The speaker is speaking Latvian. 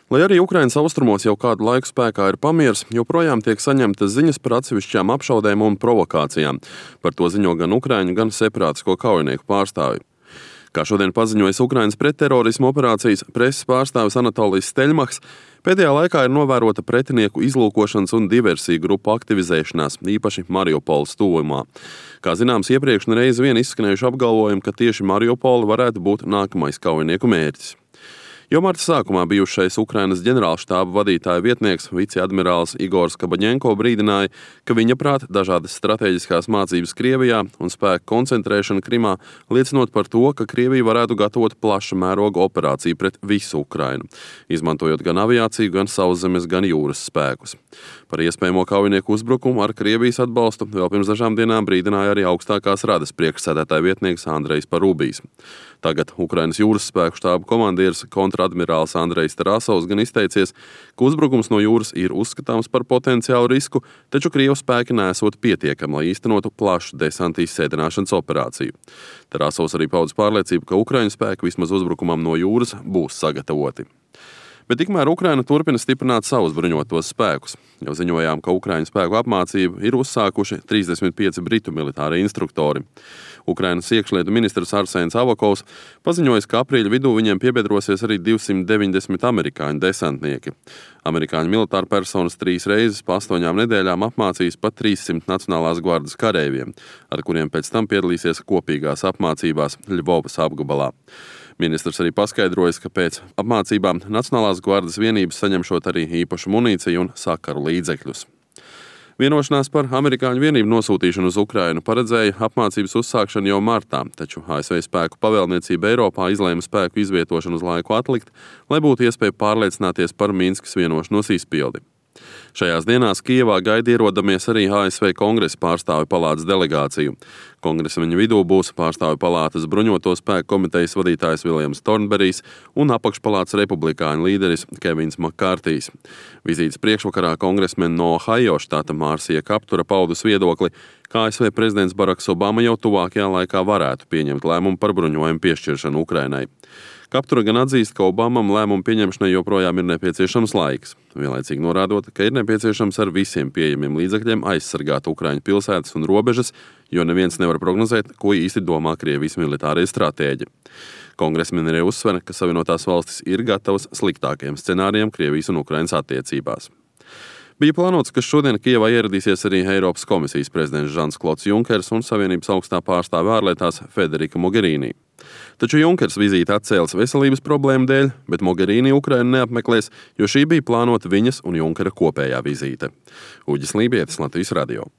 Lai arī Ukrainas austrumos jau kādu laiku spēkā ir pamieris, joprojām tiek saņemtas ziņas par atsevišķām apšaudēm un provokācijām. Par to ziņo gan ukraiņu, gan separātisko kaujinieku pārstāvji. Kā šodien paziņojas Ukrainas pretterorisma operācijas preses pārstāvis Anatolijs Steļmachs, pēdējā laikā ir novērota pretinieku izlūkošanas un diversiju grupu aktivizēšanās, īpaši Mariupoles tuvumā. Kā zināms, iepriekš nereiz vien izskanējuši apgalvojumi, ka tieši Mariupole varētu būt nākamais kaujinieku mērķis. Jau marta sākumā bijušais Ukrainas ģenerālštāba vadītāja vietnieks viceadmirālis Igors Kabaņenko brīdināja, ka viņa prāt dažādas stratēģiskās mācības Krievijā un spēku koncentrēšana Krimā liecinot par to, ka Krievija varētu gatavot plaša mēroga operāciju pret visu Ukrainu, izmantojot gan aviāciju, gan sauszemes, gan jūras spēkus. Par iespējamo kaujinieku uzbrukumu ar Krievijas atbalstu vēl pirms dažām dienām brīdināja arī augstākās radas priekšsēdētāja vietnieks Andrejs Parubijs. Tagad Ukrainas jūras spēku štāba komandieris kontradmirālis Andrejs Tarasovs gan izteicies, ka uzbrukums no jūras ir uzskatāms par potenciālu risku, taču Krievu spēki nesot pietiekami, lai īstenotu plašu desantu izsēdināšanas operāciju. Tarasovs arī paudis pārliecību, ka Ukraiņu spēki vismaz uzbrukumam no jūras būs sagatavoti. Bet tikmēr Ukraina turpina stiprināt savus bruņotos spēkus. Jau ziņojām, ka Ukraiņu spēku apmācību ir uzsākuši 35 britu militāri instruktori. Ukrainas iekšlietu ministrs Arsēns Avakovs paziņoja, ka aprīļa vidū viņiem piebiedrosies arī 290 amerikāņu desantnieki. Amerikāņu militāra personas 3 reizes pa 8 nedēļām apmācīs pat 300 Nacionālās gvardas kareiviem, ar kuriem pēc tam piedalīsies kopīgās apmācībās Ļvovas apgabalā. Ministrs arī paskaidroja, ka pēc apmācībām Nacionālās gvardas vienības saņemšot arī īpašu munīciju un sakaru līdzekļus. Vienošanās par amerikāņu vienību nosūtīšanu uz Ukrainu paredzēja apmācības uzsākšanu jau martā, taču ASV spēku pavēlniecība Eiropā izlēma spēku izvietošanu uz laiku atlikt, lai būtu iespēja pārliecināties par Minskas vienošanos izpildi. Šajās dienās Kijevā gaida ierodamies arī ASV Kongresa pārstāvju palātas delegāciju. Kongresa viņu vidū būs pārstāvju palātas bruņoto spēku komitejas vadītājs Viljams Tornberijs un apakšpalātas republikāņu līderis Kevins Makārtijs. Vizītes priekšvakarā kongresmeni no Ohajo štata Mārsija Kaptura paudus viedokli, ka ASV prezidents Baraks Obama jau tuvākajā laikā varētu pieņemt lēmumu par bruņojumu piešķiršanu Ukrainai. Kaptura gan atzīst, ka Obamam lēmumu pieņemšanai joprojām ir nepieciešams laiks, vienlaicīgi norādot, ka ir nepieciešams ar visiem pieejamiem līdzekļiem aizsargāt Ukraiņu pilsētas un robežas, jo neviens nevar prognozēt, ko īsti domā Krievijas militārie stratēģi. Kongresmeni arī uzsver, ka Savienotās valstis ir gatavas sliktākajiem scenārijiem Krievijas un Ukrainas attiecībās. Bija plānots, ka šodien Kijevā ieradīsies arī Eiropas komisijas prezidents Žans-Klods Junkers un Savienības augstā pārstāve ārlietās Federika Mogherini. Taču Junkers vizīti atcēlis veselības problēmu dēļ, bet Mogherini Ukrainu neapmeklēs, jo šī bija plānota viņas un Junkera kopējā vizīte. Uģis Lībietis, Latvijas radio.